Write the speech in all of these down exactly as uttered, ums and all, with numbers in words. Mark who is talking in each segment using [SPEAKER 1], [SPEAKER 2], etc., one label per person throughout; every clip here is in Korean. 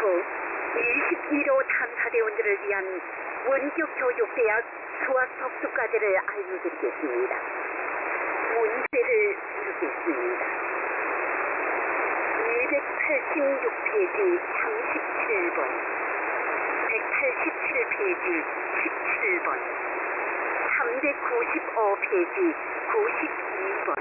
[SPEAKER 1] 후 이십일 호 탐사대원들을 위한 원격 교육대학 수학 복습과제를 알려드리겠습니다. 문제를 드리겠습니다. 이백팔십육 페이지 삼십칠 번, 백팔십칠 페이지 십칠 번, 삼백구십오 페이지 구십이 번,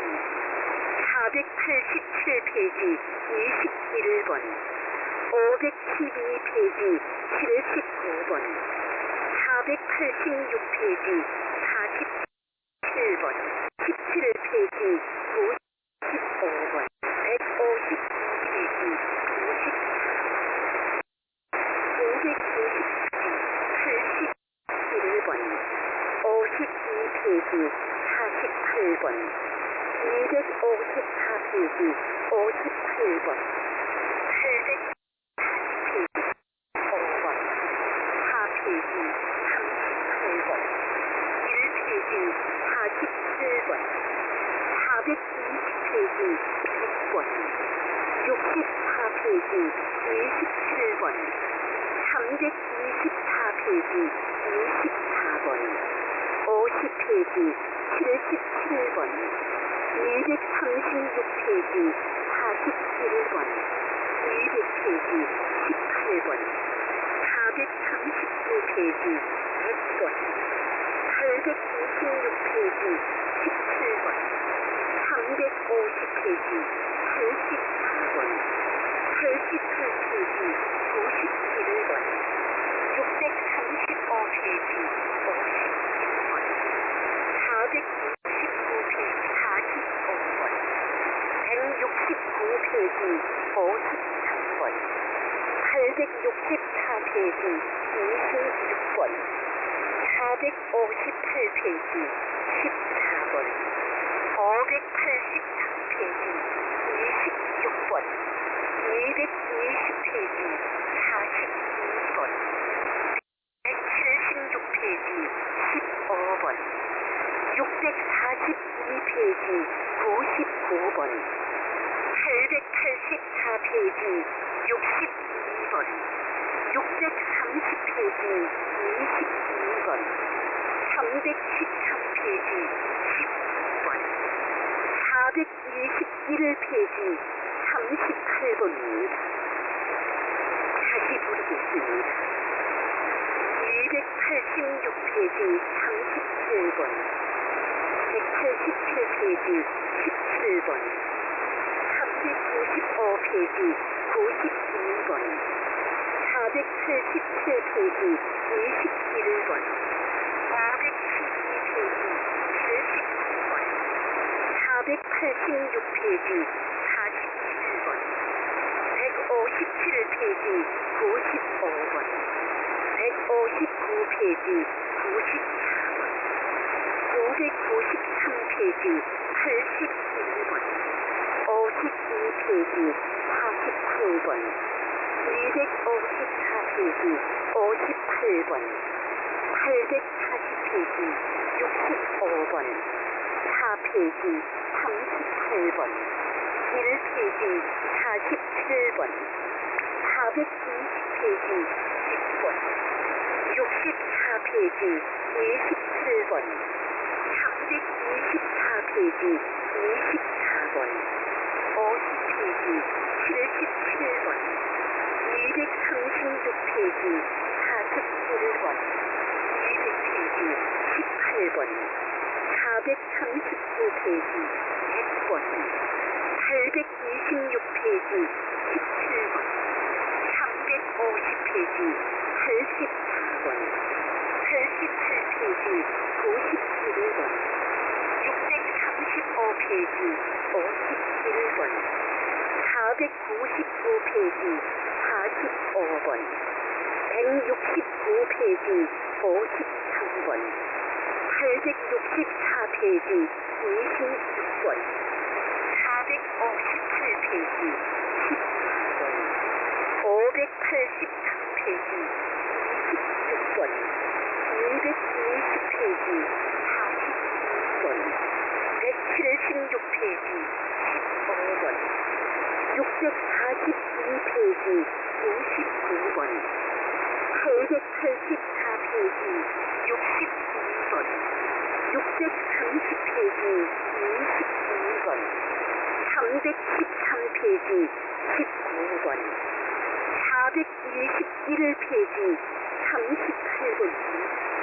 [SPEAKER 1] 사백팔십칠 페이지 이십일 번, 오백십이 페이지 칠십구 번, 사백팔십육 페이지 사십칠 번, 십칠 페이지 구십오 번, 백오십이 페이지 구십사 페이지, 오백구십 페이지 팔십일 번, 오십이 페이지 사십팔 번, 이백오십사 페이지 오십팔 번, 팔백사십 페이지 오 번, 사 페이지 삼십팔 번, 일 페이지 사십칠 번, 사백이십 페이지 백 번, 육십사 페이지 이십칠 번, 삼백이십사 페이지 이십사 번, 오십 페이지 칠십칠 번, 이백삼십육 페이지 사십일 번, 이백 페이지 십팔 번, 사백삼십구 페이지 백 번, 팔백이십육 페이지 십칠 번, 삼백오십 페이지 팔십사 번, 팔십팔 페이지 구십일 번, 육백삼십오 페이지 오십일 번, 사백이십구 페이지 사십오 번, 백육십구 페이지 오십삼 번, 팔백육십사 페이지 이십육 번, 사백오십팔 페이지 십사 번, 오백팔십삼 페이지 이십육 번, 이백이십 페이지 사십이 번, 백칠십육 페이지 십오 번, 육백사십이 페이지 구십구 번, 팔백팔십사 페이지 육십이 번, 육백삼십 페이지 이십이 번, 삼백십삼 페이지 십구 번, 사백이십일 페이지 삼십팔 번입니다. 다시 부르겠습니다. 이백팔십육 페이지 삼십칠 번, 백팔십칠 페이지 십칠 번, 삼백구십오 페이지 구십이 번, 사백팔십칠 페이지 이십일 번, 오백십이 페이지 칠십구 번, 사백팔십육 페이지 사십칠 번, 백오십칠 페이지 구십오 번, 백오십구 페이지 구십사 번, 오백구십삼 페이지 팔십일 번, 오십이 페이지 사십구 번, 이백오십사 페이지 오십팔 번, 팔백사십 페이지 육십오 번, 사 페이지 삼십팔 번, 일 페이지 사십칠 번, 사백이십 페이지 십 번, 육십사 페이지 이십칠 번, 삼백이십사 페이지 이십사 번, 오십 페이지 칠십칠 번, 이백삼십육 페이지 사십일 번, 이백 페이지 십팔 번, 사백삼십구 페이지 백 번, 팔백이십육 페이지 십칠 번, 삼백오십 페이지 팔십사 번, 팔십팔 페이지 구십일 번, 육백삼십오 페이지 오십일 번, 사백구십구 페이지 사십오 번, 백육십구 페이지 오십삼 번, 팔백육십사 페이지 이십육 번, 사백오십칠 페이지 십사 번, 오백팔십삼 페이지 이십육 번, 이백이십 페이지 사십이 번, 백칠십육 페이지 십오 번, 육백사십이 페이지 구십구 팔백팔십사 페이지 육십이 번, 육백삼십 페이지 이십이 번, 삼백십삼 페이지 십구 번, 사백이십일 페이지 삼십팔 번,